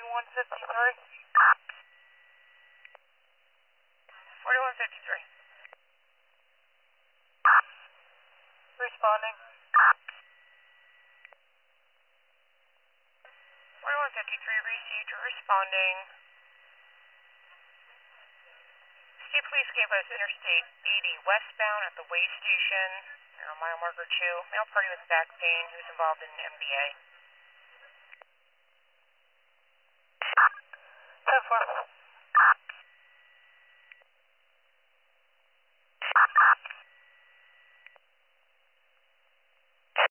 4153. 4153. Responding. 4153 received, responding. State Police gave us Interstate 80 westbound at the way station, mile marker 2. Male party with back pain who's involved in MBA. 10-4.